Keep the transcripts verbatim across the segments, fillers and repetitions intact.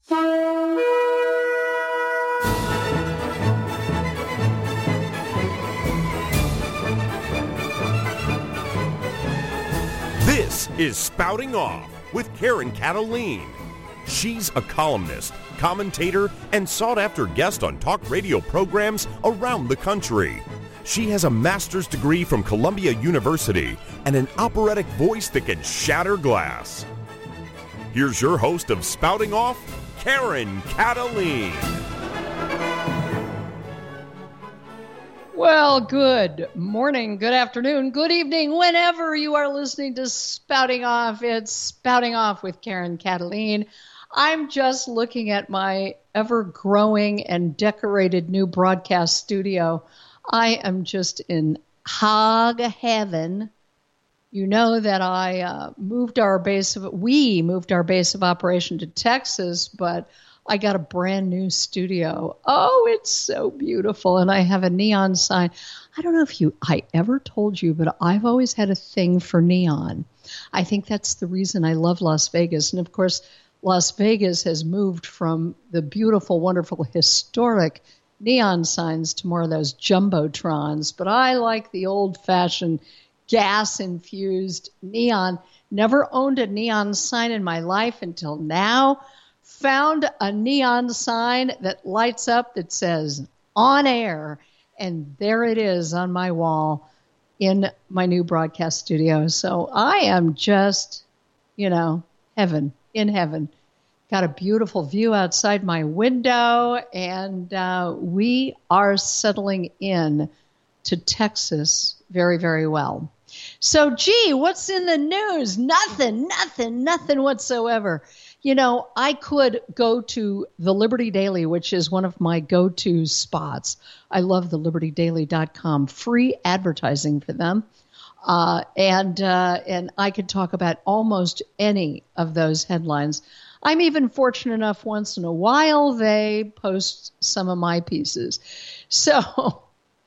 This is Spouting Off with Karen Cataline. She's a columnist, commentator, and sought-after guest on talk radio programs around the country. She has a master's degree from Columbia University and an operatic voice that can shatter glass. Here's your host of Spouting Off, Karen Cataline. Well, good morning, good afternoon, good evening, whenever you are listening to Spouting Off. It's Spouting Off with Karen Cataline. I'm just looking at my ever-growing and decorated new broadcast studio. I am just in hog heaven. You know that I uh, moved our base of, we moved our base of operation to Texas, but I got a brand new studio. Oh, it's so beautiful. And I have a neon sign. I don't know if you, I ever told you, but I've always had a thing for neon. I think that's the reason I love Las Vegas. And of course, Las Vegas has moved from the beautiful, wonderful, historic neon signs to more of those jumbotrons. But I like the old-fashioned gas-infused neon. Never owned a neon sign in my life until now. Found a neon sign that lights up that says on air, and there it is on my wall in my new broadcast studio. So I am just, you know, heaven, in heaven. Got a beautiful view outside my window, and uh, we are settling in to Texas very, very well. So, gee, what's in the news? Nothing, nothing, nothing whatsoever. You know, I could go to the Liberty Daily, which is one of my go-to spots. I love the liberty daily dot com, free advertising for them. Uh, and uh, and I could talk about almost any of those headlines. I'm even fortunate enough once in a while they post some of my pieces. So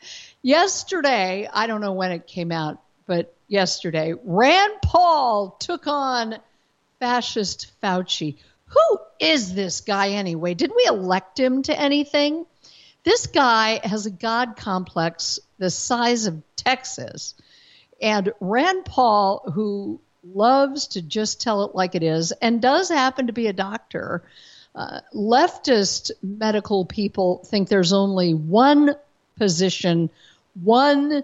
yesterday, I don't know when it came out, but yesterday, Rand Paul took on fascist Fauci. Who is this guy anyway? Did we elect him to anything? This guy has a God complex the size of Texas. And Rand Paul, who loves to just tell it like it is and does happen to be a doctor, uh, leftist medical people think there's only one position, one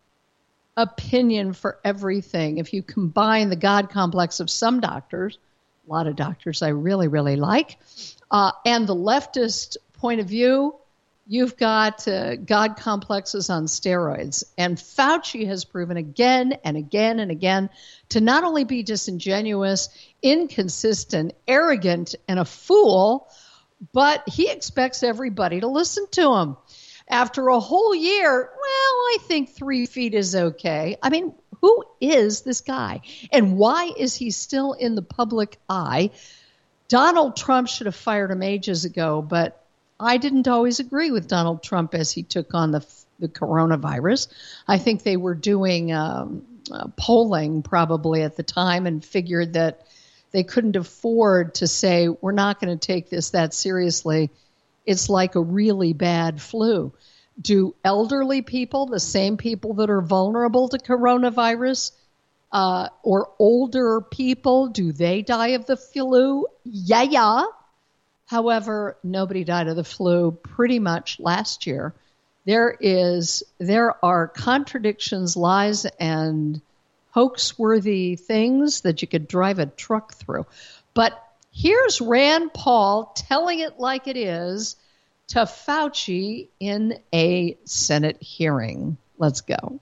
opinion for everything. If you combine the God complex of some doctors, a lot of doctors I really, really like, uh, and the leftist point of view, you've got uh, God complexes on steroids. And Fauci has proven again and again and again to not only be disingenuous, inconsistent, arrogant, and a fool, but he expects everybody to listen to him. After a whole year, well, I think three feet is okay. I mean, who is this guy? And why is he still in the public eye? Donald Trump should have fired him ages ago, but I didn't always agree with Donald Trump as he took on the, the coronavirus. I think they were doing um, uh, polling probably at the time and figured that they couldn't afford to say, we're not going to take this that seriously. It's like a really bad flu. Do elderly people, the same people that are vulnerable to coronavirus, uh, or older people, do they die of the flu? Yeah, yeah. However, nobody died of the flu pretty much last year. There is, there are contradictions, lies, and hoax-worthy things that you could drive a truck through. But here's Rand Paul telling it like it is to Fauci in a Senate hearing. Let's go.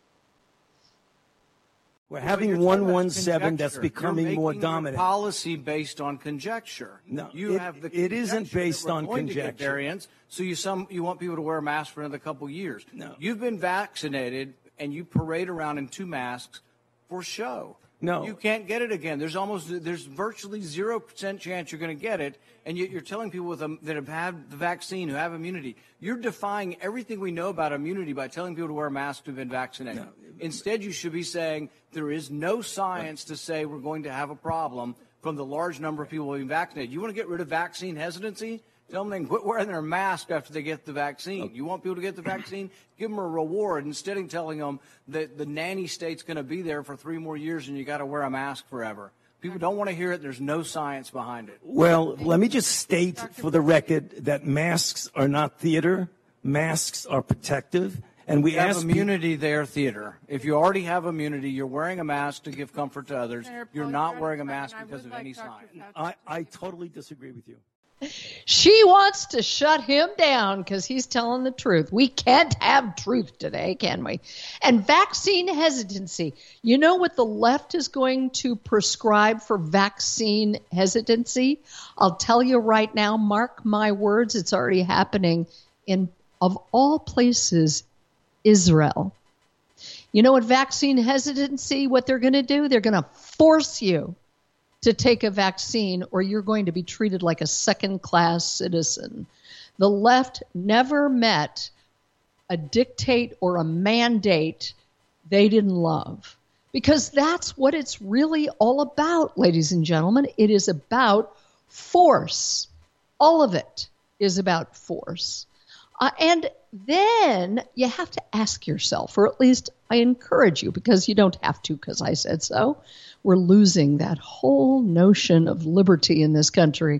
We're having one one seven that's becoming more dominant. Policy based on conjecture. No, you it, have the it isn't based on conjecture. Variants, so you some you want people to wear a mask for another couple years. No, you've been vaccinated and you parade around in two masks for show. No, you can't get it again. There's almost there's virtually zero percent chance you're going to get it, and yet you're telling people with a, that have had the vaccine who have immunity. You're defying everything we know about immunity by telling people to wear a mask who've been vaccinated. No. Instead, you should be saying there is no science to say we're going to have a problem. from the large number of people being vaccinated. You want to get rid of vaccine hesitancy? Tell them they can quit wearing their mask after they get the vaccine. You want people to get the vaccine? Give them a reward instead of telling them that the nanny state's going to be there for three more years and you got to wear a mask forever. People don't want to hear it. There's no science behind it. Well, let me just state for the record that masks are not theater. Masks are protective. And we you have ask immunity people, there, theater. If you already have immunity, you're wearing a mask to give comfort to others. You're not wearing a mask because of any science. I, I totally disagree with you. She wants to shut him down because he's telling the truth. We can't have truth today, can we? And vaccine hesitancy. You know what the left is going to prescribe for vaccine hesitancy? I'll tell you right now, mark my words, it's already happening in, of all places, Israel. You know what vaccine hesitancy, what they're going to do? They're going to force you to take a vaccine or you're going to be treated like a second-class citizen. The left never met a dictate or a mandate they didn't love because that's what it's really all about, ladies and gentlemen. It is about force. All of it is about force. Uh, and then you have to ask yourself, or at least I encourage you, because you don't have to because I said so. We're losing that whole notion of liberty in this country.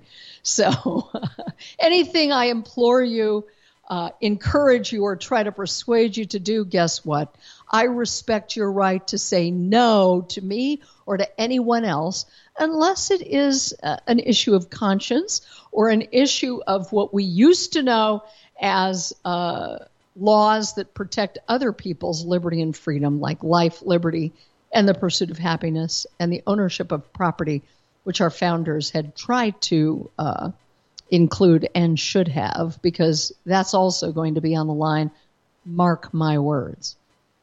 So anything I implore you, uh, encourage you, or try to persuade you to do, guess what? I respect your right to say no to me or to anyone else, unless it is uh, an issue of conscience or an issue of what we used to know as uh, laws that protect other people's liberty and freedom, like life, liberty, and the pursuit of happiness, and the ownership of property, which our founders had tried to uh, include and should have, because that's also going to be on the line, mark my words.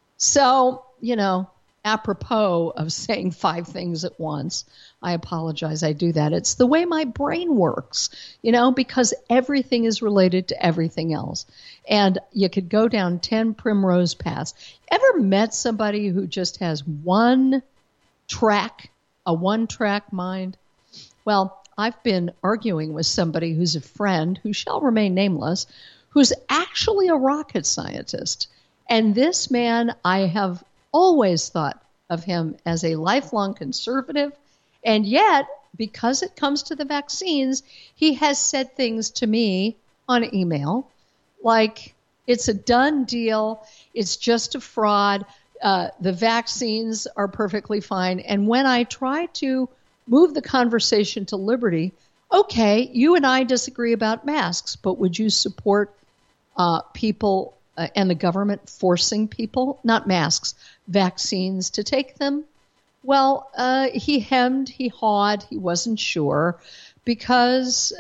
So, you know, apropos of saying five things at once, I apologize, I do that. It's the way my brain works, you know, because everything is related to everything else. And you could go down ten primrose paths. Ever met somebody who just has one track, a one-track mind? Well, I've been arguing with somebody who's a friend, who shall remain nameless, who's actually a rocket scientist. And this man, I have always thought of him as a lifelong conservative. And yet, because it comes to the vaccines, he has said things to me on email like, it's a done deal, it's just a fraud, uh, the vaccines are perfectly fine. And when I try to move the conversation to liberty, okay, you and I disagree about masks, but would you support uh, people uh, and the government forcing people, not masks, vaccines to take them? Well, uh, he hemmed, he hawed, he wasn't sure, because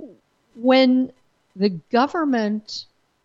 when the government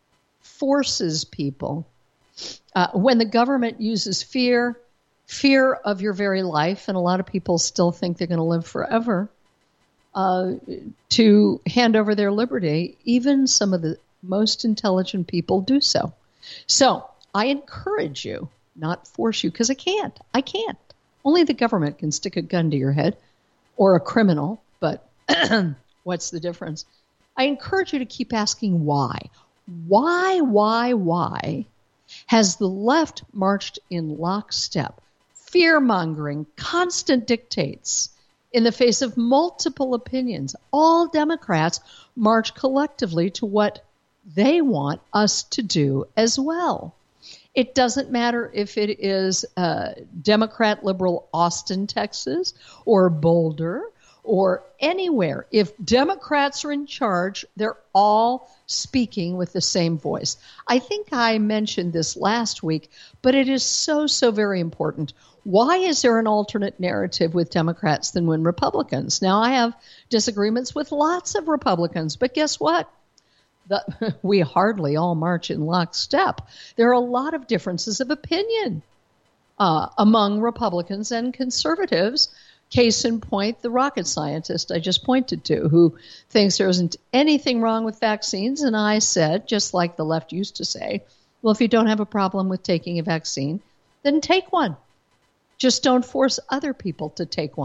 forces people, uh, when the government uses fear, fear of your very life, and a lot of people still think they're going to live forever, uh, to hand over their liberty, even some of the most intelligent people do so. So I encourage you, not force you, because I can't. I can't. Only the government can stick a gun to your head, or a criminal, but what's the difference? I encourage you to keep asking why. Why, why, why has the left marched in lockstep, fear-mongering, constant dictates in the face of multiple opinions? All Democrats march collectively to what they want us to do as well. It doesn't matter if it is uh, Democrat liberal Austin, Texas, or Boulder, or anywhere. If Democrats are in charge, they're all speaking with the same voice. I think I mentioned this last week, but it is so, so very important. Why is there an alternate narrative with Democrats than when Republicans? Now, I have disagreements with lots of Republicans, but guess what? The, we hardly all march in lockstep. There are a lot of differences of opinion uh, among Republicans and conservatives. Case in point, the rocket scientist I just pointed to, who thinks there isn't anything wrong with vaccines. And I said, just like the left used to say, well, if you don't have a problem with taking a vaccine, then take one. Just don't force other people to take one.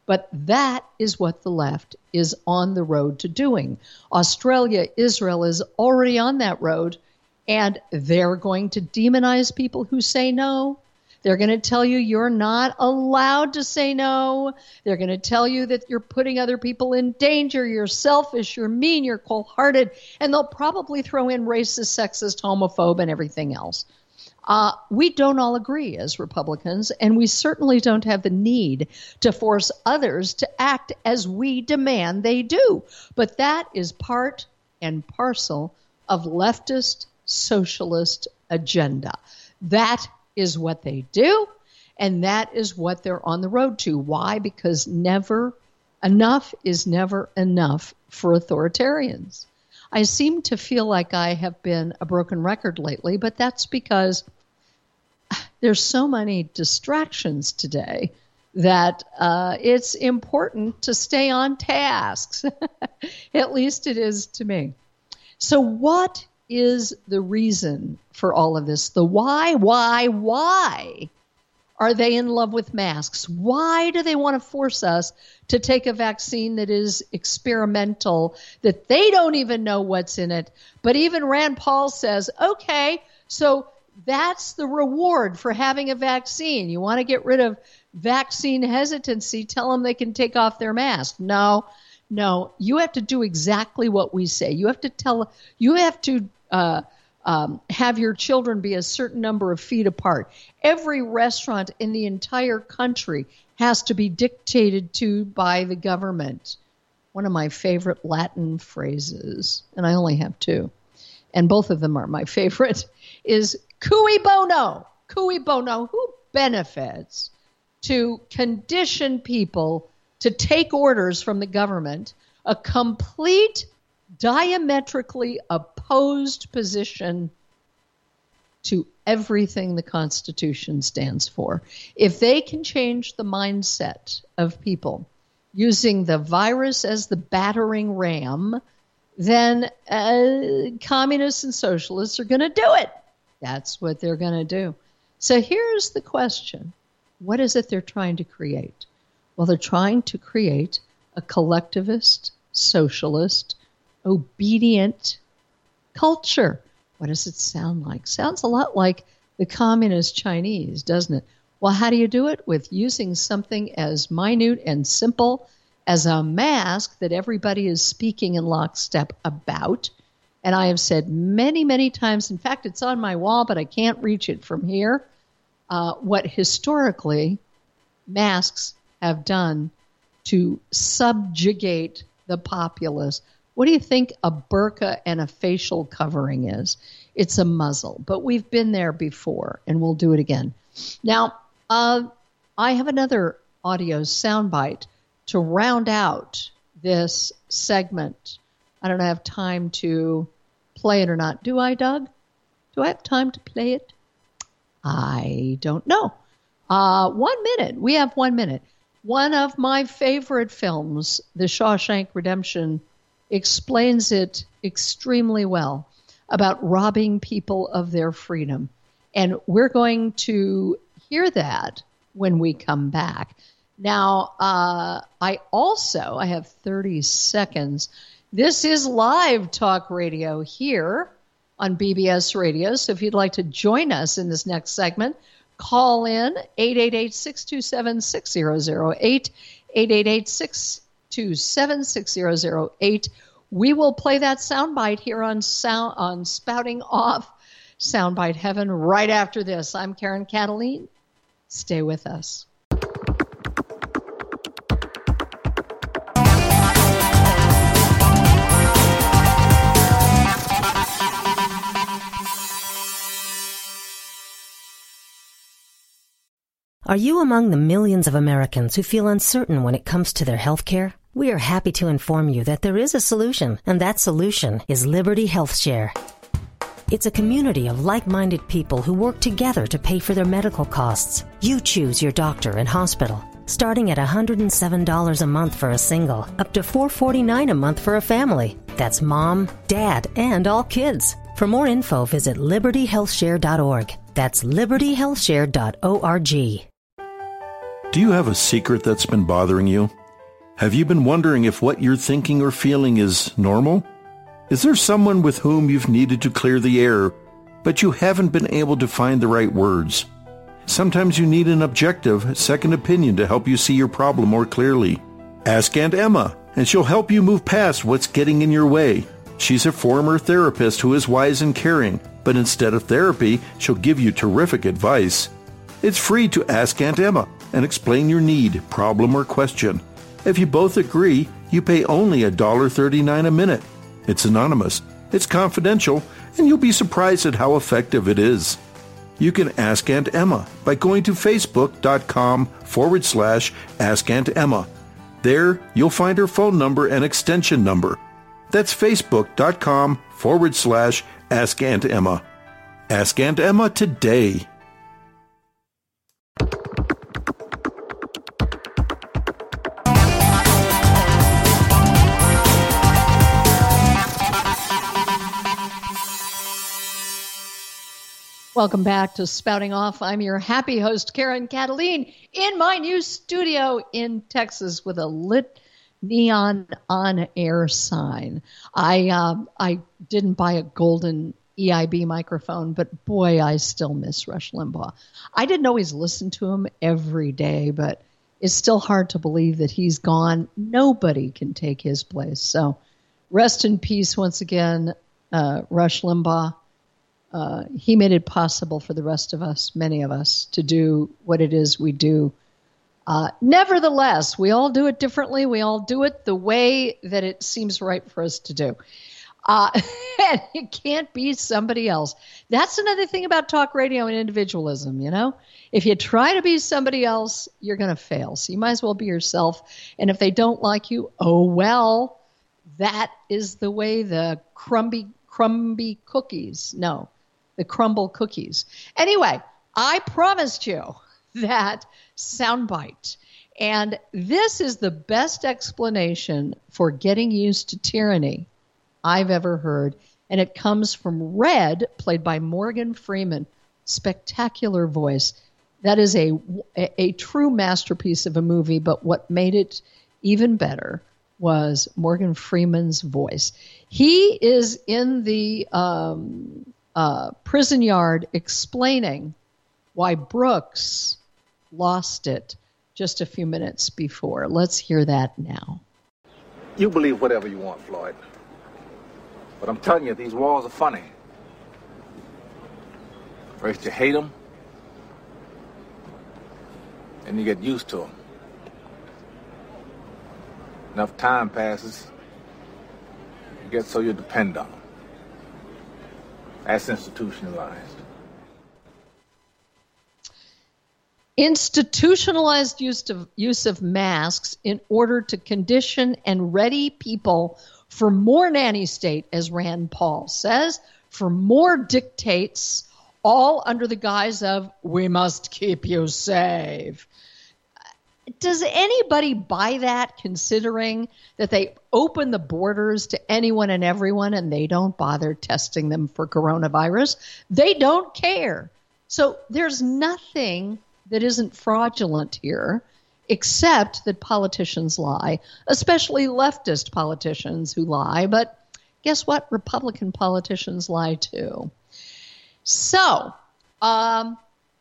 But that is what the left is on the road to doing. Australia, Israel is already on that road, and they're going to demonize people who say no. They're going to tell you you're not allowed to say no. They're going to tell you that you're putting other people in danger. You're selfish, you're mean, you're cold-hearted, and they'll probably throw in racist, sexist, homophobe, and everything else. Uh, we don't all agree as Republicans, and we certainly don't have the need to force others to act as we demand they do. But that is part and parcel of leftist socialist agenda. That is what they do, and that is what they're on the road to. Why? Because never enough is never enough for authoritarians. I seem to feel like I have been a broken record lately, but that's because there's so many distractions today that uh, it's important to stay on tasks. At least it is to me. So what is the reason for all of this? The why, why, why are they in love with masks? Why do they want to force us to take a vaccine that is experimental, that they don't even know what's in it? But even Rand Paul says, okay, so that's the reward for having a vaccine. You want to get rid of vaccine hesitancy, tell them they can take off their mask. No, no, you have to do exactly what we say. You have to tell, you have to uh, um, have your children be a certain number of feet apart. Every restaurant in the entire country has to be dictated to by the government. One of my favorite Latin phrases, and I only have two, and both of them are my favorite, is cui bono, cui bono, who benefits to condition people to take orders from the government, a complete diametrically opposed position to everything the Constitution stands for. If they can change the mindset of people using the virus as the battering ram, then uh, communists and socialists are going to do it. That's what they're going to do. So here's the question. What is it they're trying to create? Well, they're trying to create a collectivist, socialist, obedient culture. What does it sound like? Sounds a lot like the communist Chinese, doesn't it? Well, how do you do it? With using something as minute and simple as a mask that everybody is speaking in lockstep about. And I have said many, many times, in fact, it's on my wall, but I can't reach it from here, uh, what historically masks have done to subjugate the populace. What do you think a burqa and a facial covering is? It's a muzzle, but we've been there before, and we'll do it again. Now, uh, I have another audio soundbite to round out this segment. I don't have time to play it or not. Do I, Doug? Do I have time to play it? I don't know. Uh, one minute. We have one minute. One of my favorite films, The Shawshank Redemption, explains it extremely well about robbing people of their freedom. And we're going to hear that when we come back. Now, uh, I also, I have thirty seconds. This is live talk radio here on B B S Radio. So if you'd like to join us in this next segment, call in eight eight eight, six two seven, six zero zero eight, eight eight eight, six two seven, six zero zero eight. We will play that soundbite here on sound on Spouting Off Soundbite Heaven right after this. I'm Karen Cataline. Stay with us. Are you among the millions of Americans who feel uncertain when it comes to their health care? We are happy to inform you that there is a solution, and that solution is Liberty Health Share. It's a community of like-minded people who work together to pay for their medical costs. You choose your doctor and hospital, starting at one hundred seven dollars a month for a single, up to four hundred forty-nine dollars a month for a family. That's mom, dad, and all kids. For more info, visit liberty health share dot org. That's liberty health share dot org. Do you have a secret that's been bothering you? Have you been wondering if what you're thinking or feeling is normal? Is there someone with whom you've needed to clear the air, but you haven't been able to find the right words? Sometimes you need an objective, second opinion to help you see your problem more clearly. Ask Aunt Emma, and she'll help you move past what's getting in your way. She's a former therapist who is wise and caring, but instead of therapy, she'll give you terrific advice. It's free to ask Aunt Emma and explain your need, problem, or question. If you both agree, you pay only one dollar and thirty-nine cents a minute. It's anonymous, it's confidential, and you'll be surprised at how effective it is. You can ask Aunt Emma by going to facebook.com forward slash Ask Aunt Emma. There, you'll find her phone number and extension number. That's facebook.com forward slash Ask Aunt Emma. Ask Aunt Emma today. Welcome back to Spouting Off. I'm your happy host, Karen Cataline, in my new studio in Texas with a lit neon on-air sign. I uh, I didn't buy a golden E I B microphone, but boy, I still miss Rush Limbaugh. I didn't always listen to him every day, but it's still hard to believe that he's gone. Nobody can take his place. So rest in peace once again, uh, Rush Limbaugh. Uh, he made it possible for the rest of us, many of us, to do what it is we do. Uh, nevertheless, we all do it differently. We all do it the way that it seems right for us to do. Uh, and it can't be somebody else. That's another thing about talk radio and individualism, you know? If you try to be somebody else, you're going to fail. So you might as well be yourself. And if they don't like you, oh, well, that is the way the crumby, crumby cookies, no, the crumble cookies. Anyway, I promised you that soundbite. And this is the best explanation for getting used to tyranny I've ever heard. And it comes from Red, played by Morgan Freeman. Spectacular voice. That is a, a, a true masterpiece of a movie, but what made it even better was Morgan Freeman's voice. He is in the um, uh, prison yard explaining why Brooks lost it just a few minutes before. Let's hear that now. You believe whatever you want, Floyd. But I'm telling you, these walls are funny. First you hate them, and you get used to them. Enough time passes, you get so you depend on them. That's institutionalized. Institutionalized use of, use of masks in order to condition and ready people for more nanny state, as Rand Paul says, for more dictates, all under the guise of, we must keep you safe. Does anybody buy that, considering that they open the borders to anyone and everyone and they don't bother testing them for coronavirus? They don't care. So there's nothing that isn't fraudulent here, except that politicians lie, especially leftist politicians who lie. But guess what? Republican politicians lie too. So um,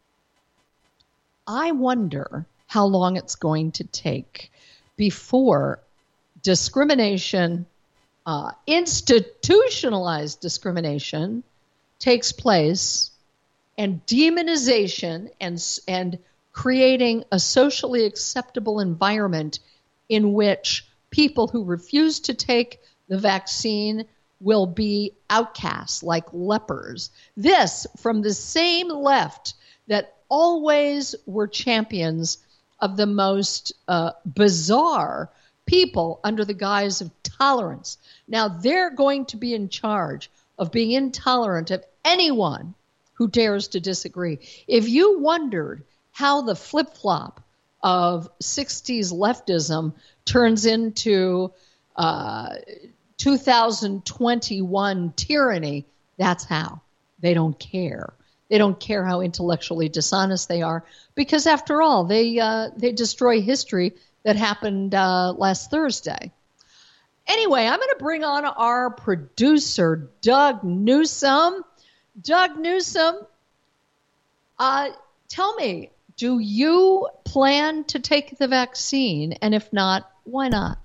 I wonder how long it's going to take before discrimination, uh, institutionalized discrimination, takes place, and demonization and and creating a socially acceptable environment in which people who refuse to take the vaccine will be outcasts like lepers. This from the same left that always were champions of the most uh, bizarre people under the guise of tolerance. Now they're going to be in charge of being intolerant of anyone who dares to disagree. If you wondered how the flip-flop of sixties leftism turns into uh, two thousand twenty-one tyranny, that's how. They don't care. They don't care how intellectually dishonest they are, because after all, they uh, they destroy history that happened uh, last Thursday. Anyway, I'm going to bring on our producer, Doug Newsom. Doug Newsom, uh, tell me, do you plan to take the vaccine? And if not, why not?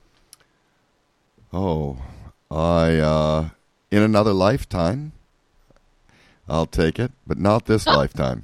Oh, I, uh, in another lifetime, I'll take it, but not this lifetime.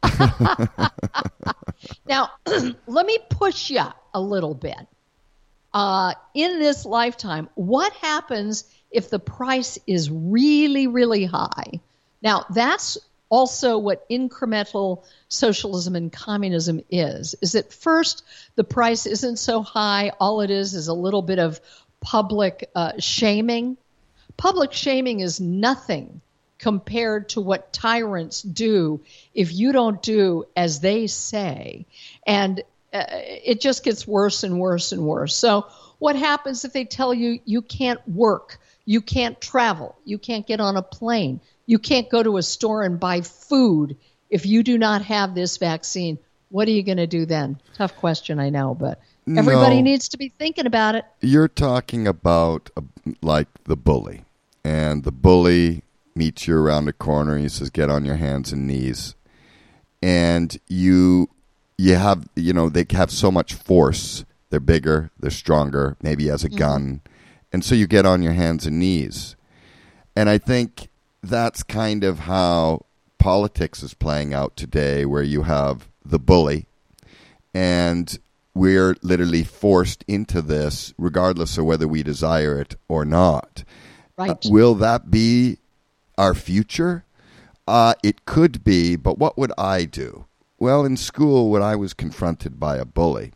Now, let me push you a little bit. Uh, in this lifetime, what happens if the price is really, really high? Now, that's also what incremental socialism and communism is, is that first the price isn't so high. All it is is a little bit of public uh, shaming. Public shaming is nothing compared to what tyrants do if you don't do as they say. And uh, it just gets worse and worse and worse. So what happens if they tell you you can't work, you can't travel, you can't get on a plane, you can't go to a store and buy food if you do not have this vaccine? What are you going to do then? Tough question, I know, but everybody No. needs to be thinking about it. You're talking about uh, like the bully, and the bully meets you around the corner. He says, "Get on your hands and knees," and you you have you know they have so much force. They're bigger, they're stronger. Maybe he has a mm-hmm. gun, and so you get on your hands and knees. And I think that's kind of how politics is playing out today, where you have the bully, and we're literally forced into this, regardless of whether we desire it or not. Right? Uh, will that be our future? Uh, it could be, but what would I do? Well, in school, when I was confronted by a bully,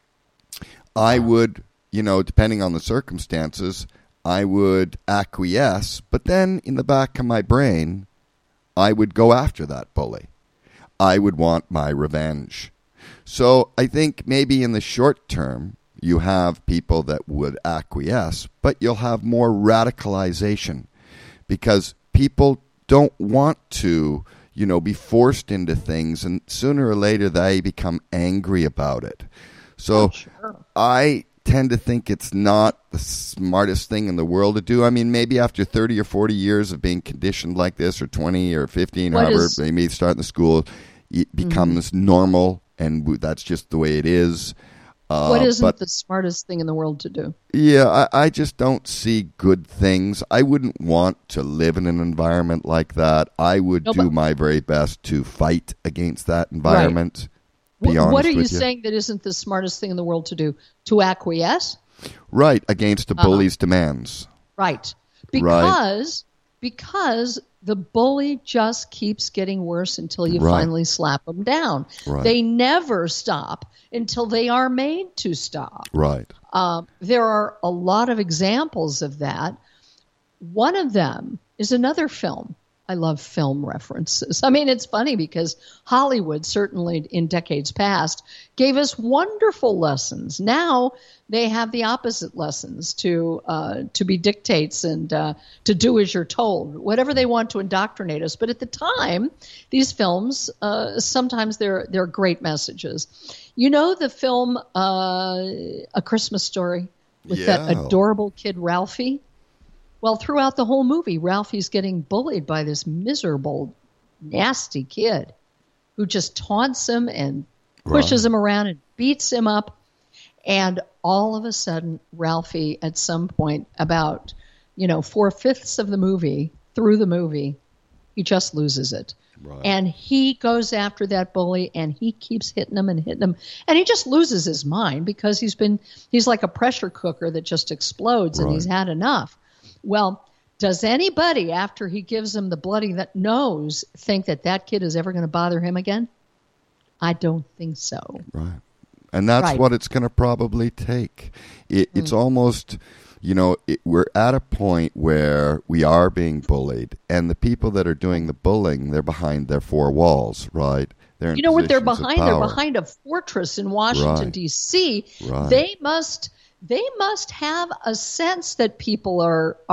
I would, you know, depending on the circumstances, I would acquiesce, but then in the back of my brain, I would go after that bully. I would want my revenge. So I think maybe in the short term, you have people that would acquiesce, but you'll have more radicalization because people don't want to, you know, be forced into things, and sooner or later they become angry about it. So oh, sure. I tend to think it's not the smartest thing in the world to do. I mean, maybe after thirty or forty years of being conditioned like this, or twenty or fifteen, what however, is, maybe start in the school, it becomes mm-hmm. normal, and that's just the way it is. Uh, what isn't but, the smartest thing in the world to do? Yeah, I, I just don't see good things. I wouldn't want to live in an environment like that. I would no, do but, my very best to fight against that environment. Right. Be honest what are you, you saying that isn't the smartest thing in the world to do? To acquiesce? Right, against a bully's uh-huh. demands. Right. Because right. because the bully just keeps getting worse until you right. finally slap them down. Right. They never stop until they are made to stop. Right. Uh, there are a lot of examples of that. One of them is another film. I love film references. I mean, it's funny because Hollywood, certainly in decades past, gave us wonderful lessons. Now they have the opposite lessons to uh, to be dictates and uh, to do as you're told, whatever they want to indoctrinate us. But at the time, these films, uh, sometimes they're they're great messages. You know the film uh, A Christmas Story with yeah. that adorable kid Ralphie? Well, throughout the whole movie, Ralphie's getting bullied by this miserable, nasty kid who just taunts him and pushes right. him around and beats him up. And all of a sudden, Ralphie, at some point, about, you know, four-fifths of the movie, through the movie, he just loses it. Right. And he goes after that bully, and he keeps hitting him and hitting him. And he just loses his mind because he's been, he's like a pressure cooker that just explodes, right. and he's had enough. Well, does anybody, after he gives him the bloody that nose, think that that kid is ever going to bother him again? I don't think so. Right. And that's right. what it's going to probably take. It, mm. It's almost, you know, it, we're at a point where we are being bullied, and the people that are doing the bullying, they're behind their four walls, right? They're in you know what they're positions behind? of They're power. behind a fortress in Washington, Right. D C. Right. They must... They must have a sense that people are are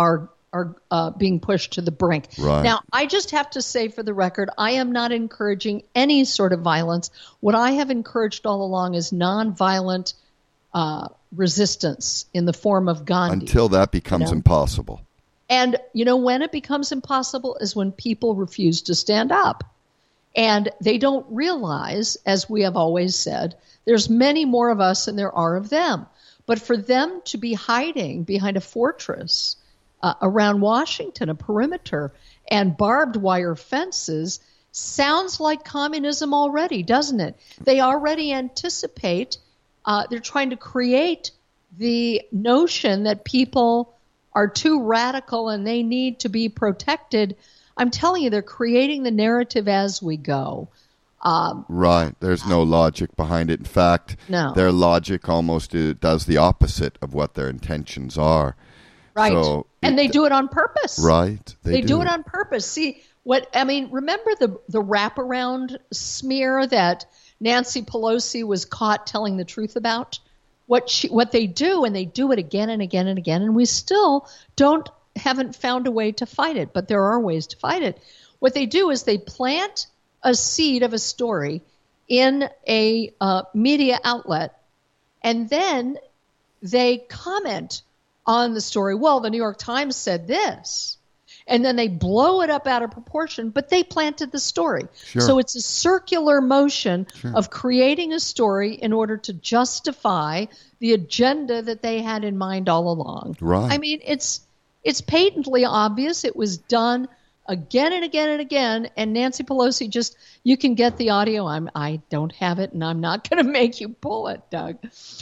are uh, being pushed to the brink. Right. Now, I just have to say for the record, I am not encouraging any sort of violence. What I have encouraged all along is nonviolent uh, resistance in the form of Gandhi. Until that becomes you know? impossible. And, you know, when it becomes impossible is when people refuse to stand up. And they don't realize, as we have always said, there's many more of us than there are of them. But for them to be hiding behind a fortress uh, around Washington, a perimeter, and barbed wire fences sounds like communism already, doesn't it? They already anticipate, uh, they're trying to create the notion that people are too radical and they need to be protected. I'm telling you, they're creating the narrative as we go. Um, right. There's no logic behind it. In fact, no. their logic almost uh, does the opposite of what their intentions are. Right. So and it, they do it on purpose. Right. They, they do. do it on purpose. See, what I mean, remember the, the wraparound smear that Nancy Pelosi was caught telling the truth about? What she, what they do, and they do it again and again and again, and we still don't haven't found a way to fight it, but there are ways to fight it. What they do is they plant a seed of a story in a uh, media outlet, and then they comment on the story. Well, the New York Times said this, and then they blow it up out of proportion, but they planted the story. Sure. So it's a circular motion Sure. of creating a story in order to justify the agenda that they had in mind all along. Right. I mean, it's it's patently obvious. It was done again and again and again, and Nancy Pelosi just, you can get the audio. I'm, I don't have it, and I'm not going to make you pull it, Doug.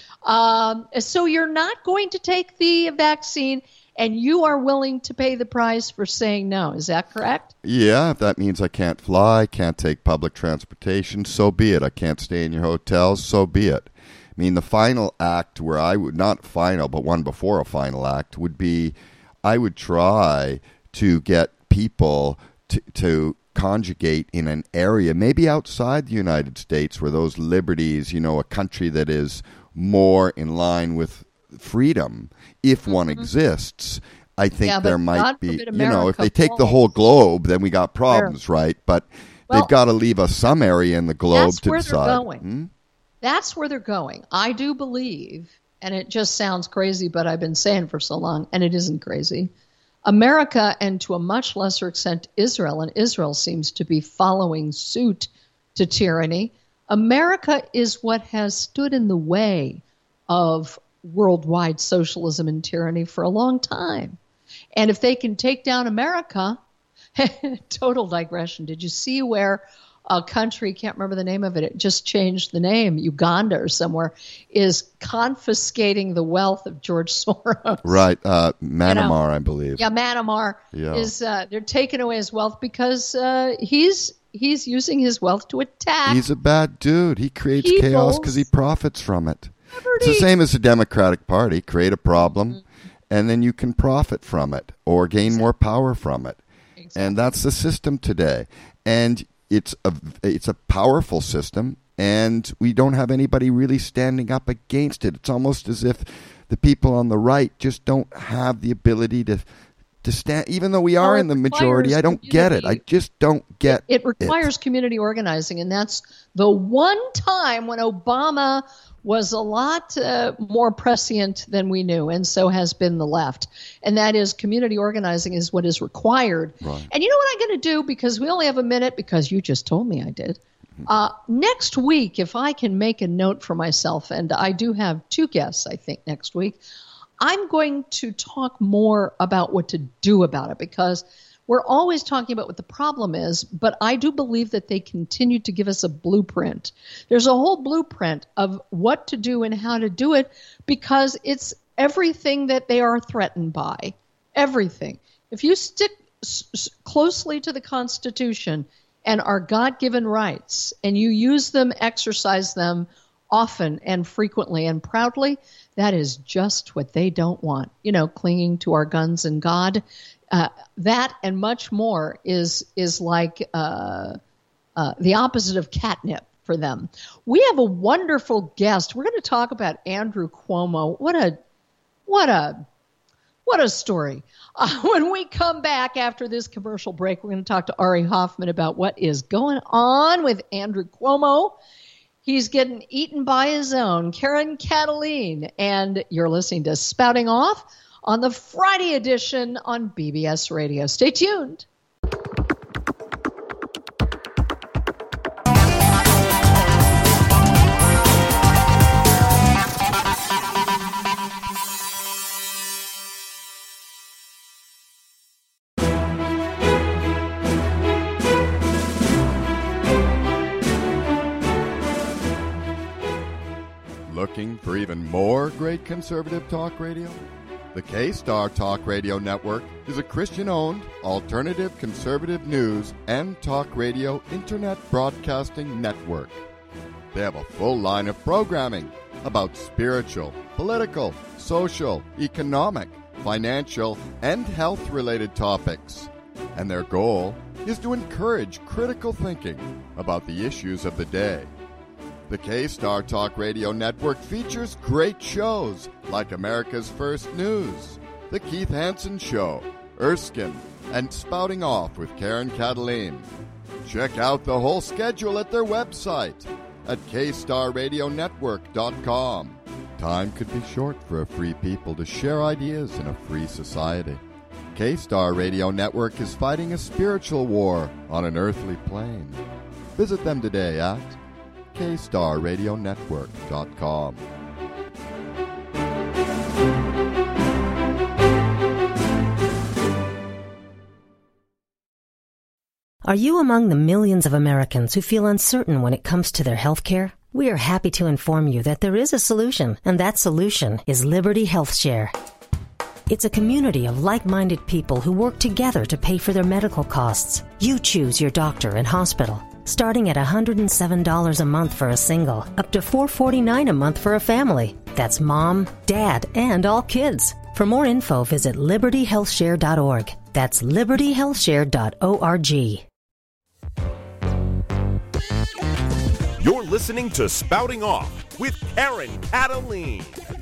Um, so you're not going to take the vaccine, and you are willing to pay the price for saying no. Is that correct? Yeah, if that means I can't fly, can't take public transportation, so be it. I can't stay in your hotels, so be it. I mean, the final act where I would, not final, but one before a final act, would be I would try to get people to, to conjugate in an area, maybe outside the United States, where those liberties, you know, a country that is more in line with freedom, if mm-hmm. one exists, I think yeah, there might God be, forbid you know, if they take falls. the whole globe, then we got problems, Sure. right? But Well, they've got to leave us some area in the globe that's to where decide. they're going. Hmm? That's where they're going. I do believe, and it just sounds crazy, but I've been saying for so long, and it isn't crazy. America, and to a much lesser extent Israel, and Israel seems to be following suit to tyranny. America is what has stood in the way of worldwide socialism and tyranny for a long time. And if they can take down America, total digression. Did you see where a country, can't remember the name of it, it just changed the name, Uganda or somewhere, is confiscating the wealth of George Soros. Right. Uh, Myanmar, You know, I believe. Yeah, Myanmar Yeah. is, uh, they're taking away his wealth because uh, he's he's using his wealth to attack. He's a bad dude. He creates Peoples. chaos because he profits from it. Liberty. It's the same as the Democratic Party. Create a problem, Mm-hmm. and then you can profit from it or gain Exactly. more power from it. Exactly. And that's the system today. And it's a it's a powerful system, and we don't have anybody really standing up against it. It's almost as if the people on the right just don't have the ability to to stand, even though we are Well, in the it majority. I don't get it. I community- just don't get It requires community organizing, and that's the one time when Obama was a lot uh, more prescient than we knew, and so has been the left. And that is, community organizing is what is required. Right. And you know what I'm going to do, because we only have a minute, because you just told me I did. Uh, next week, if I can make a note for myself, and I do have two guests, I think, next week, I'm going to talk more about what to do about it, because we're always talking about what the problem is, but I do believe that they continue to give us a blueprint. There's a whole blueprint of what to do and how to do it, because it's everything that they are threatened by. Everything. If you stick s- closely to the Constitution and our God-given rights, and you use them, exercise them often and frequently and proudly, that is just what they don't want. You know, clinging to our guns and God. Uh, that and much more is is like uh, uh, the opposite of catnip for them. We have a wonderful guest. We're going to talk about Andrew Cuomo. What a what a What a story. Uh, when we come back after this commercial break, we're going to talk to Ari Hoffman about what is going on with Andrew Cuomo. He's getting eaten by his own, Karen Kataline, and you're listening to Spouting Off on the Friday edition on B B S Radio. Stay tuned. Looking for even more great conservative talk radio? The K-Star Talk Radio Network is a Christian-owned, alternative conservative news and talk radio internet broadcasting network. They have a full line of programming about spiritual, political, social, economic, financial, and health-related topics. And their goal is to encourage critical thinking about the issues of the day. The K-Star Talk Radio Network features great shows like America's First News, The Keith Hansen Show, Erskine, and Spouting Off with Karen Kataline. Check out the whole schedule at their website at k star radio network dot com. Time could be short for a free people to share ideas in a free society. K-Star Radio Network is fighting a spiritual war on an earthly plane. Visit them today at k star radio network dot com. Are you among the millions of Americans who feel uncertain when it comes to their health care? We are happy to inform you that there is a solution, and that solution is Liberty Health Share. It's a community of like-minded people who work together to pay for their medical costs. You choose your doctor and hospital, starting at one hundred seven dollars a month for a single, up to four hundred forty-nine dollars a month for a family. That's mom, dad, and all kids. For more info, visit liberty health share dot org. That's liberty health share dot org. You're listening to Spouting Off with Karen Kataline.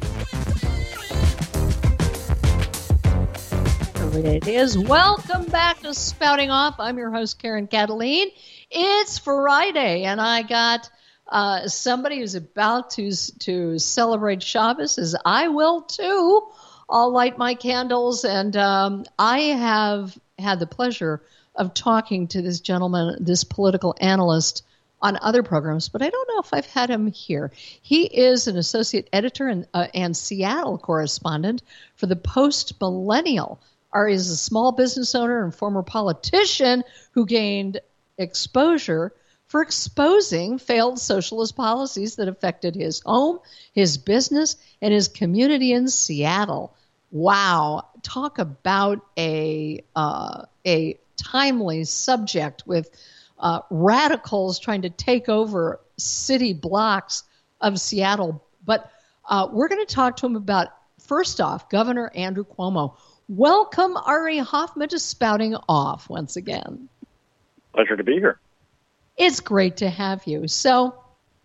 It is. Welcome back to Spouting Off. I'm your host, Karen Kataline. It's Friday, and I got uh, somebody who's about to to celebrate Shabbos, as I will too. I'll light my candles, and um, I have had the pleasure of talking to this gentleman, this political analyst, on other programs, but I don't know if I've had him here. He is an associate editor and, uh, and Seattle correspondent for the Post Millennial. Ari is a small business owner and former politician who gained exposure for exposing failed socialist policies that affected his home, his business, and his community in Seattle. Wow. Talk about a uh, a timely subject with uh, radicals trying to take over city blocks of Seattle. But uh, we're going to talk to him about, first off, Governor Andrew Cuomo. Welcome, Ari Hoffman, to Spouting Off once again. Pleasure to be here. It's great to have you. So,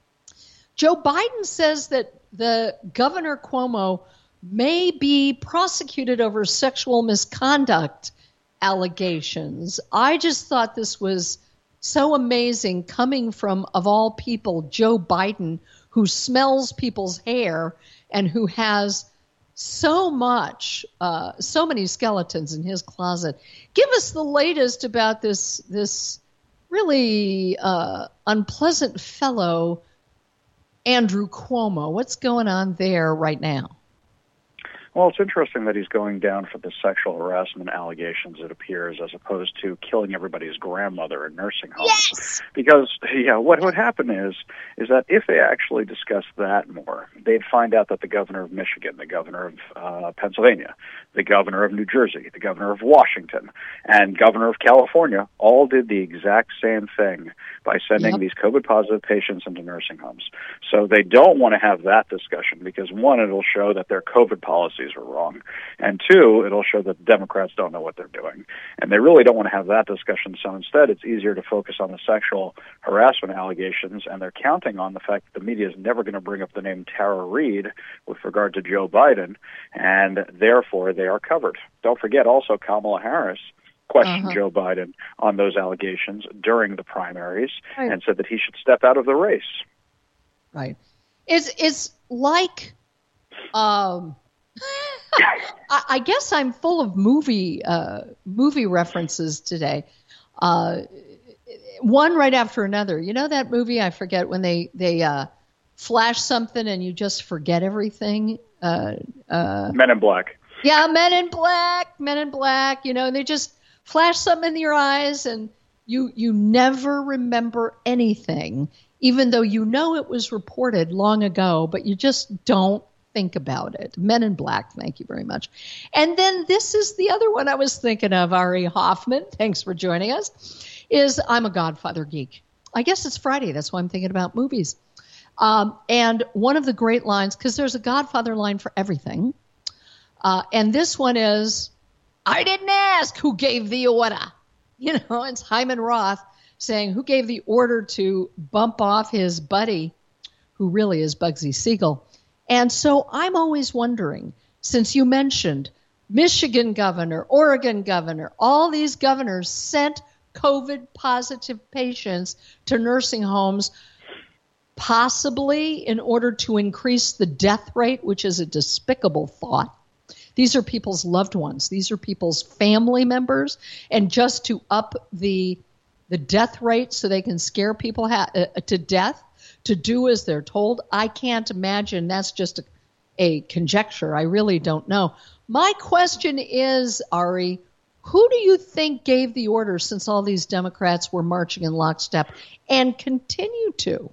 Joe Biden says that the Governor Cuomo may be prosecuted over sexual misconduct allegations. I just thought this was so amazing coming from, of all people, Joe Biden, who smells people's hair and who has so much, uh, so many skeletons in his closet. Give us the latest about this, this really uh, unpleasant fellow, Andrew Cuomo. What's going on there right now? Well, it's interesting that he's going down for the sexual harassment allegations, it appears, as opposed to killing everybody's grandmother in nursing homes. Yes! Because, yeah, what would happen is, is that if they actually discussed that more, they'd find out that the governor of Michigan, the governor of uh, Pennsylvania, the governor of New Jersey, the governor of Washington, and governor of California all did the exact same thing by sending yep. these COVID-positive patients into nursing homes. So they don't want to have that discussion because, one, it'll show that their COVID policy policies were wrong. And two, it'll show that the Democrats don't know what they're doing. And they really don't want to have that discussion. So instead, it's easier to focus on the sexual harassment allegations. And they're counting on the fact that the media is never going to bring up the name Tara Reade with regard to Joe Biden. And therefore, they are covered. Don't forget also Kamala Harris questioned uh-huh. Joe Biden on those allegations during the primaries right. and said that he should step out of the race. Right. It's, it's like, um, I, I guess I'm full of movie, uh, movie references today. Uh, one right after another. You know that movie, I forget, when they, they uh, flash something and you just forget everything? Uh, uh, Men in Black. Yeah, Men in Black, Men in Black, you know, they just flash something in your eyes and you you never remember anything, even though you know it was reported long ago, but you just don't think about it. Men in Black, thank you very much. And then this is the other one I was thinking of, Ari Hoffman, thanks for joining us, is I'm a Godfather geek. I guess it's Friday, that's why I'm thinking about movies. Um, and one of the great lines, because there's a Godfather line for everything, uh, and this one is, I didn't ask who gave the order. You know, it's Hyman Roth saying who gave the order to bump off his buddy, who really is Bugsy Siegel. And so I'm always wondering, since you mentioned Michigan governor, Oregon governor, all these governors sent COVID positive patients to nursing homes, possibly in order to increase the death rate, which is a despicable thought. These are people's loved ones. These are people's family members. And just to up the the death rate so they can scare people ha- uh, to death, to do as they're told, I can't imagine. That's just a, a conjecture. I really don't know. My question is, Ari, who do you think gave the order since all these Democrats were marching in lockstep and continue to?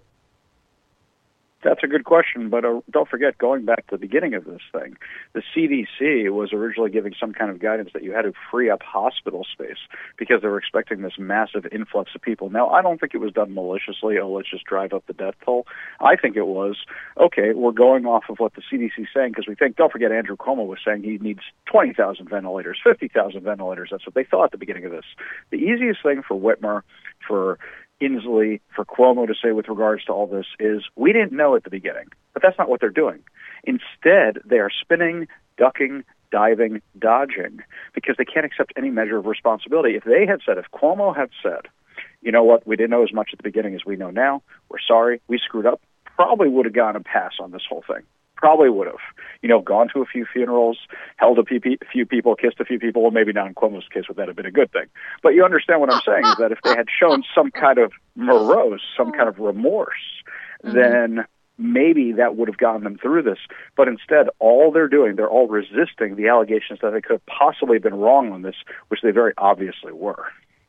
That's a good question, but uh, don't forget, going back to the beginning of this thing, the C D C was originally giving some kind of guidance that you had to free up hospital space because they were expecting this massive influx of people. Now, I don't think it was done maliciously, oh, let's just drive up the death toll. I think it was, okay, we're going off of what the C D C is saying because we think, don't forget, Andrew Cuomo was saying he needs twenty thousand ventilators, fifty thousand ventilators. That's what they thought at the beginning of this. The easiest thing for Whitmer, for Inslee, for Cuomo to say with regards to all this is we didn't know at the beginning, but that's not what they're doing. Instead, they are spinning, ducking, diving, dodging because they can't accept any measure of responsibility. If they had said, if Cuomo had said, you know what, we didn't know as much at the beginning as we know now, we're sorry, we screwed up, probably would have gotten a pass on this whole thing. Probably would have, you know, gone to a few funerals, held a few people, kissed a few people. Well, maybe not in Cuomo's case would that have been a good thing. But you understand what I'm saying is that if they had shown some kind of morose, some kind of remorse, mm-hmm. then maybe that would have gotten them through this. But instead, all they're doing, they're all resisting the allegations that they could have possibly been wrong on this, which they very obviously were.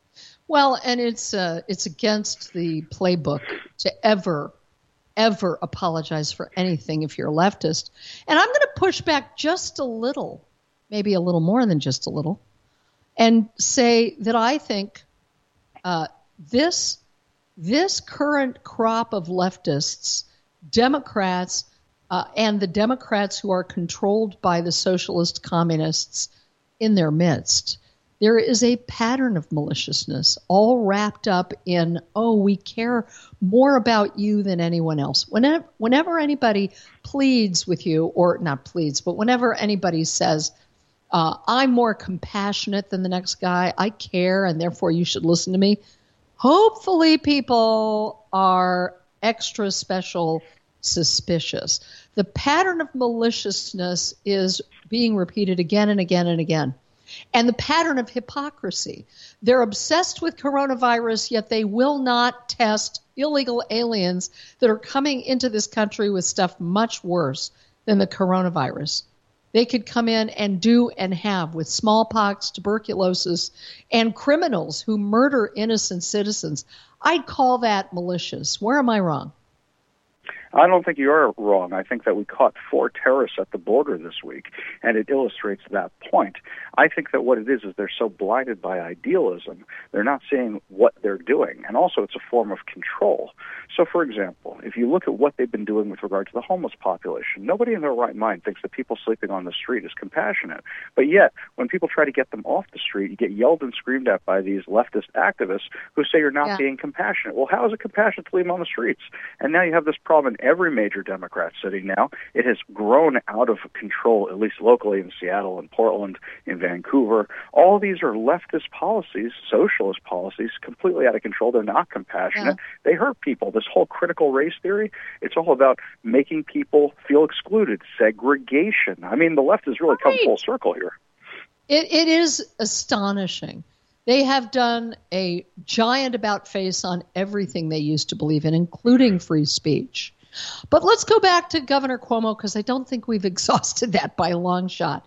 Well, and it's uh, it's against the playbook to ever ever apologize for anything if you're a leftist. And I'm going to push back just a little, maybe a little more than just a little, and say that I think uh, this this current crop of leftists, Democrats, uh, and the Democrats who are controlled by the socialist communists in their midst, there is a pattern of maliciousness all wrapped up in, oh, we care more about you than anyone else. Whenever, whenever anybody pleads with you, or not pleads, but whenever anybody says, uh, I'm more compassionate than the next guy, I care, and therefore you should listen to me, hopefully people are extra special suspicious. The pattern of maliciousness is being repeated again and again and again. And the pattern of hypocrisy. They're obsessed with coronavirus, yet they will not test illegal aliens that are coming into this country with stuff much worse than the coronavirus. They could come in and do and have with smallpox, tuberculosis, and criminals who murder innocent citizens. I'd call that malicious. Where am I wrong? I don't think you are wrong. I think that we caught four terrorists at the border this week, and it illustrates that point. I think that what it is is they're so blinded by idealism, they're not seeing what they're doing. And also it's a form of control. So, for example, if you look at what they've been doing with regard to the homeless population, nobody in their right mind thinks that people sleeping on the street is compassionate. But yet, when people try to get them off the street, you get yelled and screamed at by these leftist activists who say you're not Yeah. being compassionate. Well, how is it compassionate to leave them on the streets? And now you have this problem in every major Democrat city now. It has grown out of control, at least locally in Seattle and Portland, in Vancouver. All of these are leftist policies, socialist policies, completely out of control. They're not compassionate. Yeah. They hurt people. This whole critical race theory, it's all about making people feel excluded, segregation. I mean, the left has really right. come full circle here. It, it is astonishing. They have done a giant about face on everything they used to believe in, including free speech. But let's go back to Governor Cuomo, because I don't think we've exhausted that by a long shot.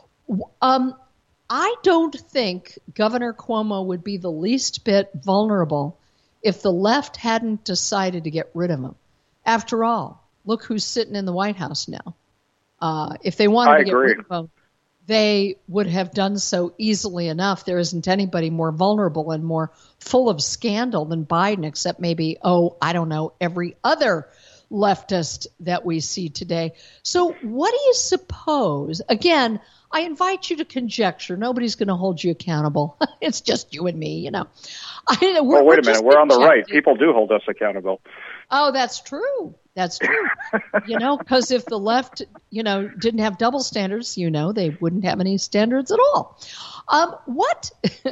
Um, I don't think Governor Cuomo would be the least bit vulnerable if the left hadn't decided to get rid of him. After all, look who's sitting in the White House now. Uh, if they wanted I to get agree. rid of him, they would have done so easily enough. There isn't anybody more vulnerable and more full of scandal than Biden, except maybe, oh, I don't know, every other leftist that we see today. So what do you suppose? Again, I invite you to conjecture. Nobody's going to hold you accountable. It's just you and me, you know. I, we're, well, wait we're a minute. We're on the right. People do hold us accountable. Oh, that's true. That's true. You know, because if the left, you know, didn't have double standards, you know, they wouldn't have any standards at all. Um, what?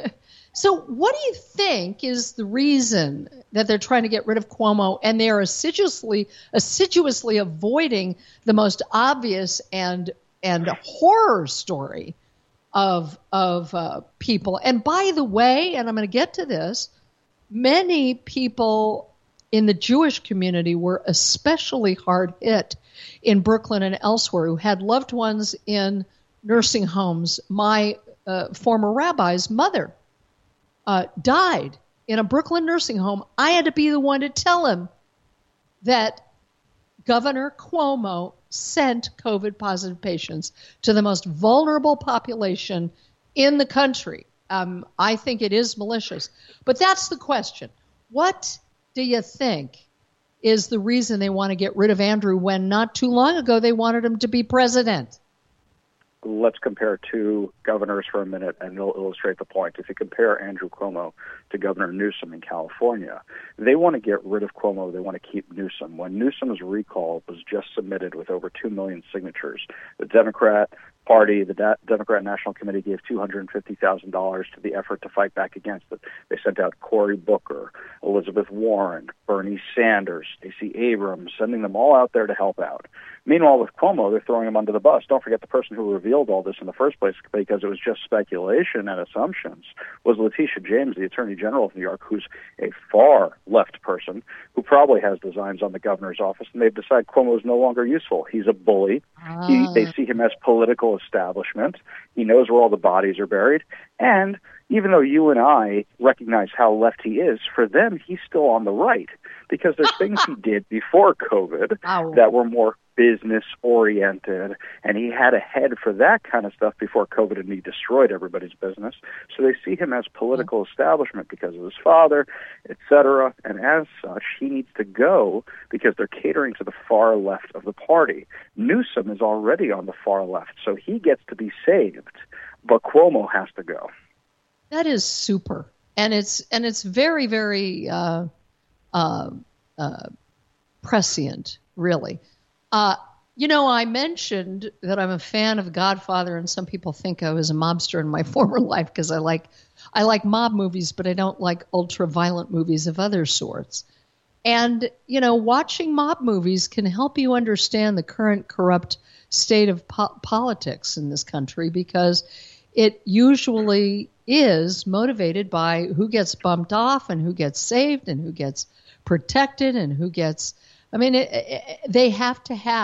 So what do you think is the reason that they're trying to get rid of Cuomo, and they are assiduously, assiduously avoiding the most obvious and and horror story of of uh, people? And by the way, and I'm going to get to this, many people in the Jewish community were especially hard hit in Brooklyn and elsewhere who had loved ones in nursing homes. My uh, former rabbi's mother uh, died in a Brooklyn nursing home. I had to be the one to tell him that Governor Cuomo sent COVID-positive patients to the most vulnerable population in the country. Um, I think it is malicious. But that's the question. What do you think is the reason they want to get rid of Andrew when not too long ago they wanted him to be president? Let's compare two governors for a minute, and it'll illustrate the point. If you compare Andrew Cuomo to Governor Newsom in California, they want to get rid of Cuomo. They want to keep Newsom. When Newsom's recall was just submitted with over two million signatures, the Democrat Party, the De- Democrat National Committee gave two hundred fifty thousand dollars to the effort to fight back against it. They sent out Cory Booker, Elizabeth Warren, Bernie Sanders, Stacey Abrams, sending them all out there to help out. Meanwhile, with Cuomo, they're throwing him under the bus. Don't forget the person who revealed all this in the first place, because it was just speculation and assumptions, was Letitia James, the Attorney General of New York, who's a far left person who probably has designs on the governor's office, and they've decided Cuomo is no longer useful. He's a bully. Ah. He, they see him as political establishment. He knows where all the bodies are buried. And even though you and I recognize how left he is, for them, he's still on the right, because there's things he did before COVID Ow. that were more business-oriented, and he had a head for that kind of stuff before COVID, and he destroyed everybody's business. So they see him as political establishment because of his father, et cetera, and as such, he needs to go because they're catering to the far left of the party. Newsom is already on the far left, so he gets to be saved, but Cuomo has to go. That is super, and it's and it's very very uh, uh, uh, prescient, really. Uh, you know, I mentioned that I'm a fan of Godfather, and some people think I was a mobster in my former life because I like I like mob movies, but I don't like ultra-violent movies of other sorts. And, you know, watching mob movies can help you understand the current corrupt state of po- politics in this country, because it usually is motivated by who gets bumped off and who gets saved and who gets protected and who gets... I mean, it, it, they have to have.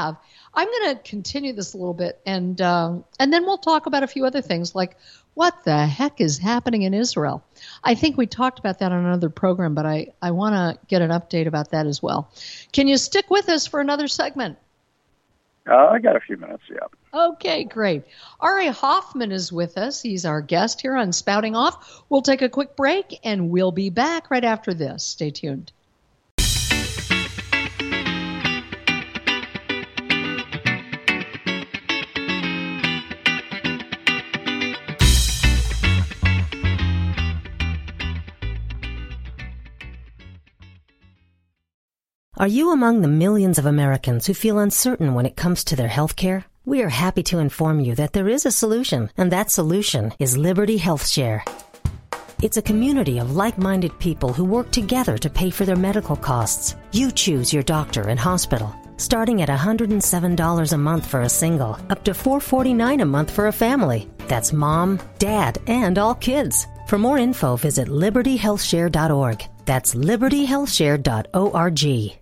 I'm going to continue this a little bit, and uh, and then we'll talk about a few other things like what the heck is happening in Israel. I think we talked about that on another program, but I, I want to get an update about that as well. Can you stick with us for another segment? Uh, I got a few minutes, yeah. Okay, great. Ari Hoffman is with us. He's our guest here on Spouting Off. We'll take a quick break, and we'll be back right after this. Stay tuned. Are you among the millions of Americans who feel uncertain when it comes to their health care? We are happy to inform you that there is a solution, and that solution is Liberty Health Share. It's a community of like-minded people who work together to pay for their medical costs. You choose your doctor and hospital, starting at one hundred seven dollars a month for a single, up to four hundred forty-nine dollars a month for a family. That's mom, dad, and all kids. For more info, visit liberty health share dot org. That's liberty health share dot org.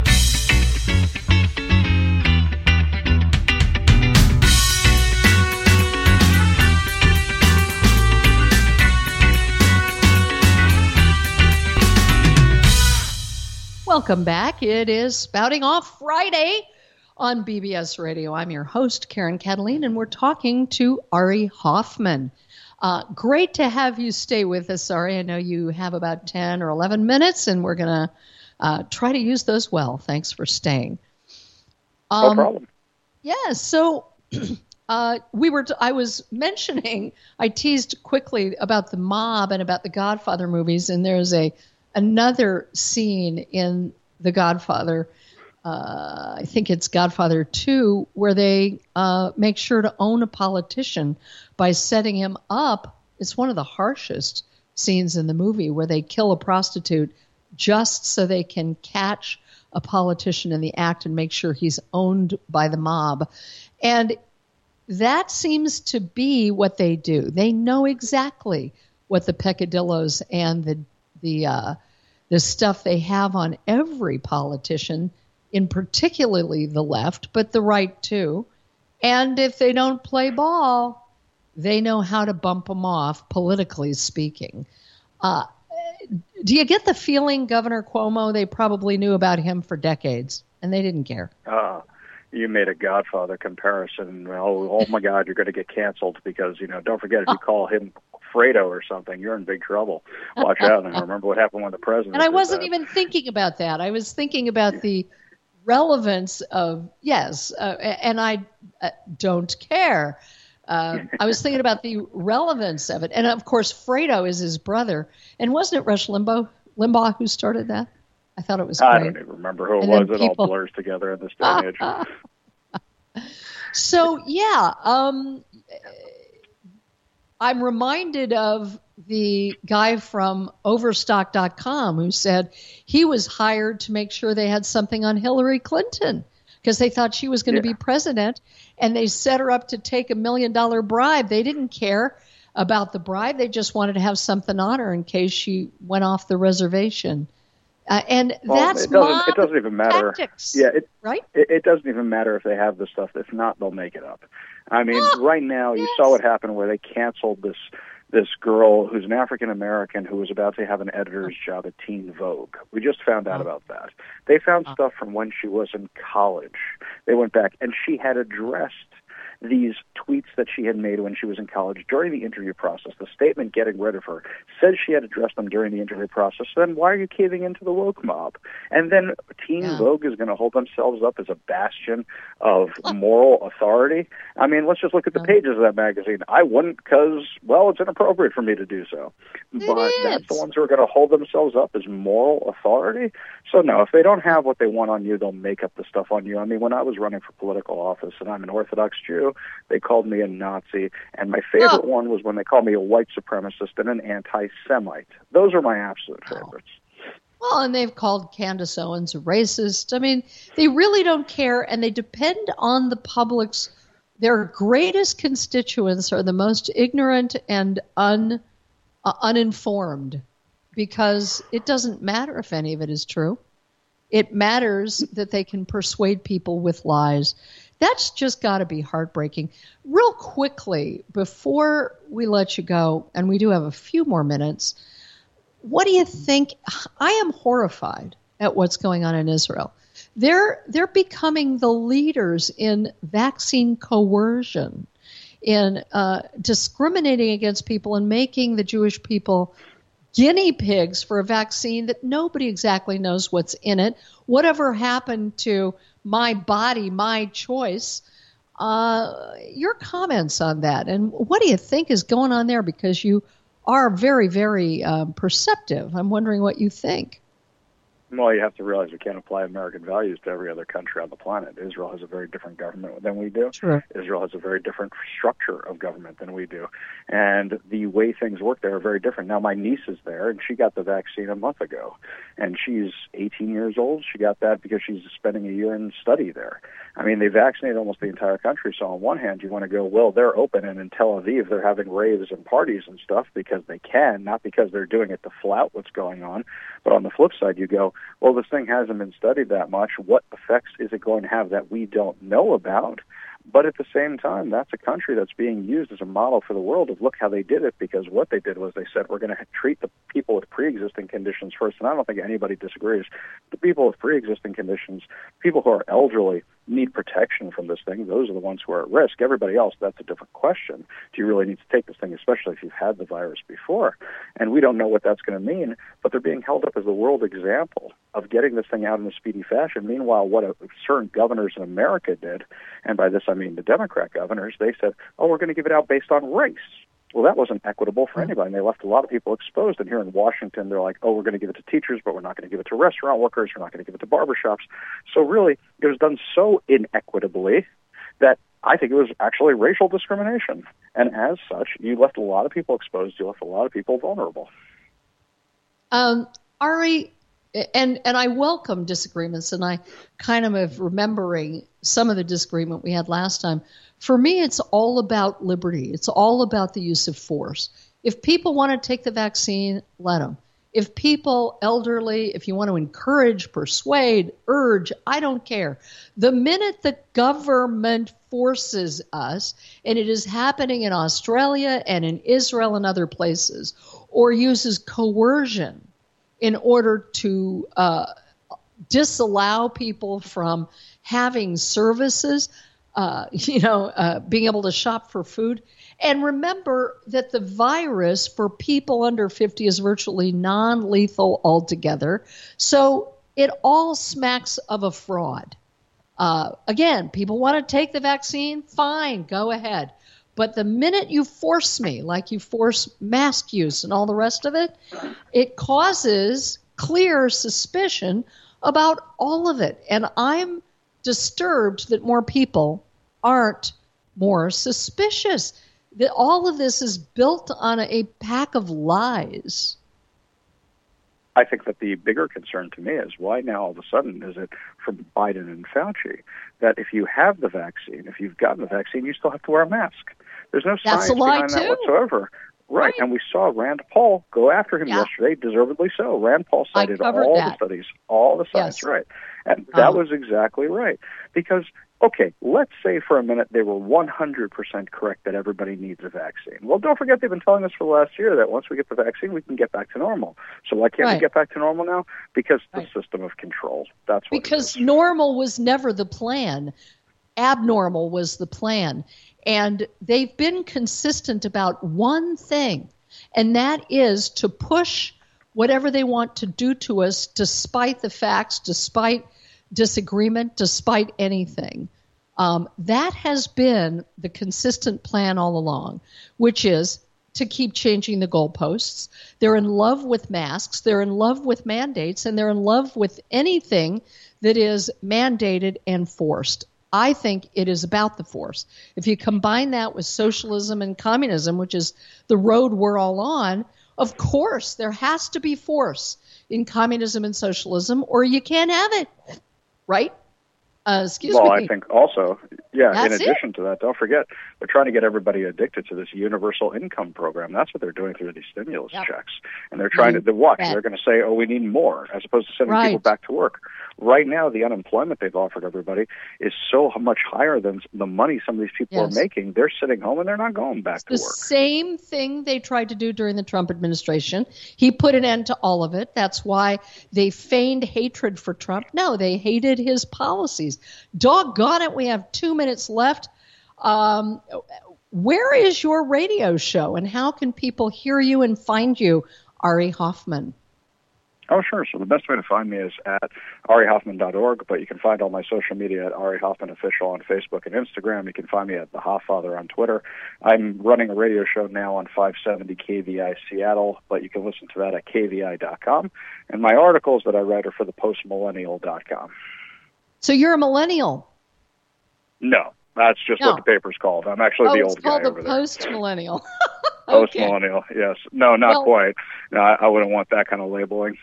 Welcome back. It is Spouting Off Friday on B B S Radio. I'm your host, Karen Cataline, and we're talking to Ari Hoffman. Uh, great to have you stay with us, Ari. I know you have about ten or eleven minutes, and we're going to uh, try to use those well. Thanks for staying. Um, no problem. Yeah, so uh, we were. T- I was mentioning, I teased quickly about the mob and about the Godfather movies, and there's a another scene in The Godfather, uh, I think it's Godfather two, where they uh, make sure to own a politician by setting him up. It's one of the harshest scenes in the movie where they kill a prostitute just so they can catch a politician in the act and make sure he's owned by the mob. And that seems to be what they do. They know exactly what the peccadillos and the the uh, the stuff they have on every politician, in particularly the left, but the right too. And if they don't play ball, they know how to bump them off, politically speaking. Uh, do you get the feeling, Governor Cuomo, they probably knew about him for decades, and they didn't care? Uh, you made a Godfather comparison. Oh, oh my God, you're going to get canceled because, you know, don't forget if you call him Fredo or something, you're in big trouble. Watch out. And I remember what happened when the president And I wasn't that. even thinking about that. I was thinking about the relevance of, yes, uh, and I uh, don't care. Uh, I was thinking about the relevance of it. And, of course, Fredo is his brother. And wasn't it Rush Limbaugh, Limbaugh who started that? I thought it was great. I don't even remember who it and was. It people... all blurs together in this day and age. So, yeah, um, I'm reminded of the guy from Overstock dot com who said he was hired to make sure they had something on Hillary Clinton because they thought she was going to yeah. be president, and they set her up to take a million dollar bribe. They didn't care about the bribe. They just wanted to have something on her in case she went off the reservation. Uh, and well, that's it doesn't, mob it doesn't even matter. Tactics, yeah, it, right? It, it doesn't even matter if they have the stuff. If not, they'll make it up. I mean, oh, right now, you yes. saw what happened where they canceled this this girl who's an African American who was about to have an editor's job at Teen Vogue. We just found out oh. about that. They found oh. stuff from when she was in college. They went back, and she had addressed these tweets that she had made when she was in college during the interview process. The statement getting rid of her says she had addressed them during the interview process. So then why are you caving into the woke mob? And then Teen yeah. Vogue is going to hold themselves up as a bastion of moral authority. I mean, let's just look at the pages of that magazine. I wouldn't because, well, it's inappropriate for me to do so. It but is. that's the ones who are going to hold themselves up as moral authority. So no, if they don't have what they want on you, they'll make up the stuff on you. I mean, when I was running for political office and I'm an Orthodox Jew, they called me a Nazi, and my favorite oh. one was when they called me a white supremacist and an anti-Semite. Those are my absolute favorites. Well, and they've called Candace Owens a racist. I mean, they really don't care, and they depend on the public's. Their greatest constituents are the most ignorant and un, uh, uninformed, because it doesn't matter if any of it is true. It matters that they can persuade people with lies. That's just got to be heartbreaking. Real quickly, before we let you go, and we do have a few more minutes, what do you think? I am horrified at what's going on in Israel. They're they're becoming the leaders in vaccine coercion, in uh, discriminating against people and making the Jewish people guinea pigs for a vaccine that nobody exactly knows what's in it. Whatever happened to my body, my choice? Uh, your comments on that, and what do you think is going on there? Because you are very, very um, perceptive. I'm wondering what you think. Well, you have to realize we can't apply American values to every other country on the planet. Israel has a very different government than we do. Sure. Israel has a very different structure of government than we do. And the way things work there are very different. Now, my niece is there, and she got the vaccine a month ago. And she's eighteen years old. She got that because she's spending a year in study there. I mean, they vaccinated almost the entire country. So on one hand, you want to go, well, they're open, and in Tel Aviv, they're having raves and parties and stuff because they can, not because they're doing it to flout what's going on. But on the flip side, you go, well, this thing hasn't been studied that much. What effects is it going to have that we don't know about? But at the same time, that's a country that's being used as a model for the world of look how they did it, because what they did was they said, we're going to treat the people with pre-existing conditions first. And I don't think anybody disagrees. The people with pre-existing conditions, people who are elderly, need protection from this thing. Those are the ones who are at risk. Everybody else, that's a different question. Do you really need to take this thing, especially if you've had the virus before? And we don't know what that's going to mean, but they're being held up as the world example of getting this thing out in a speedy fashion. Meanwhile, what a, certain governors in America did, and by this I mean the Democrat governors, they said, oh, we're going to give it out based on race. Well, that wasn't equitable for anybody, and they left a lot of people exposed. And here in Washington, they're like, oh, we're going to give it to teachers, but we're not going to give it to restaurant workers. We're not going to give it to barbershops. So really, it was done so inequitably that I think it was actually racial discrimination. And as such, you left a lot of people exposed. You left a lot of people vulnerable. Um, Ari, and and I welcome disagreements, and I kind of am remembering some of the disagreement we had last time. For me, it's all about liberty. It's all about the use of force. If people want to take the vaccine, let them. If people, elderly, if you want to encourage, persuade, urge, I don't care. The minute the government forces us, and it is happening in Australia and in Israel and other places, or uses coercion in order to uh, disallow people from having services, uh, you know, uh, being able to shop for food. And remember that the virus for people under fifty is virtually non-lethal altogether. So it all smacks of a fraud. Uh, again, people want to take the vaccine, fine, go ahead. But the minute you force me, like you force mask use and all the rest of it, it causes clear suspicion about all of it. And I'm disturbed that more people aren't more suspicious. That all of this is built on a pack of lies. I think that the bigger concern to me is why now all of a sudden is it from Biden and Fauci that if you have the vaccine, if you've gotten the vaccine, you still have to wear a mask. There's no That's science a lie behind too. that whatsoever. Right. Right. And we saw Rand Paul go after him yeah. yesterday, deservedly so. Rand Paul cited all that. the studies, all the science, yes. right. And that um, was exactly right. Because, okay, let's say for a minute they were one hundred percent correct that everybody needs a vaccine. Well, don't forget they've been telling us for the last year that once we get the vaccine, we can get back to normal. So why can't right. we get back to normal now? Because right. the system of control. That's what Because it is. normal was never the plan. Abnormal was the plan. And they've been consistent about one thing, and that is to push whatever they want to do to us despite the facts, despite disagreement, despite anything. Um, that has been the consistent plan all along, which is to keep changing the goalposts. They're in love with masks. They're in love with mandates, and they're in love with anything that is mandated and forced. I think it is about the force. If you combine that with socialism and communism, which is the road we're all on, of course there has to be force in communism and socialism, or you can't have it, right? Uh, excuse well, me. Well, I think also, yeah, That's in addition it. to that, don't forget, They're trying to get everybody addicted to this universal income program. That's what they're doing through these stimulus yep. checks. And they're trying mm-hmm. to, watch, yeah. they're going to say, oh, we need more, as opposed to sending right. people back to work. Right now, the unemployment they've offered everybody is so much higher than the money some of these people yes. are making. They're sitting home and they're not going back it's to the work. The same thing they tried to do during the Trump administration. He put an end to all of it. That's why they feigned hatred for Trump. No, they hated his policies. Doggone it, we have two minutes left. Um, where is your radio show, and how can people hear you and find you, Ari Hoffman? Oh, sure. So the best way to find me is at ari hoffman dot org, but you can find all my social media at Ari Hoffman Official on Facebook and Instagram. You can find me at The Hofffather on Twitter. I'm running a radio show now on five seventy K V I Seattle, but you can listen to that at K V I dot com. And my articles that I write are for the post millennial dot com. So you're a millennial? No, that's just no. what the paper's called. I'm actually oh, the old guy over there. it's called the post-millennial. Okay. Post-millennial, yes. No, not well, quite. No, I, I wouldn't want that kind of labeling.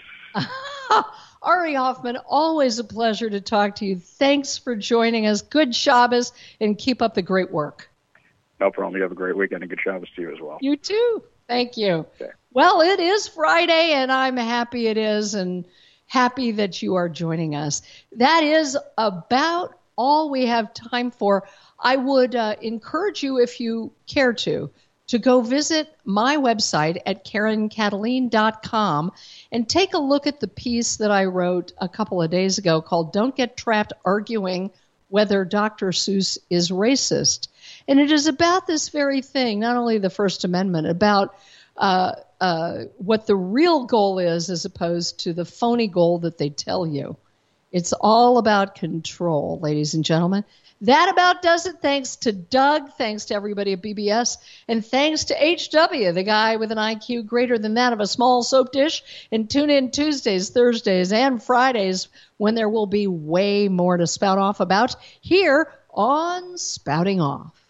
Ari Hoffman, always a pleasure to talk to you. Thanks for joining us. Good Shabbos, and keep up the great work. No problem. You have a great weekend, and good Shabbos to you as well. You too. Thank you. Okay. Well, it is Friday, and I'm happy it is, and happy that you are joining us. That is about all we have time for. I would uh, encourage you, if you care to, to go visit my website at karen kataline dot com and take a look at the piece that I wrote a couple of days ago called Don't Get Trapped Arguing Whether Doctor Seuss is Racist. And it is about this very thing, not only the First Amendment, about uh, uh, what the real goal is as opposed to the phony goal that they tell you. It's all about control, ladies and gentlemen. That about does it. Thanks to Doug, thanks to everybody at B B S, and thanks to H W, the guy with an I Q greater than that of a small soap dish. And tune in Tuesdays, Thursdays, and Fridays when there will be way more to spout off about here on Spouting Off.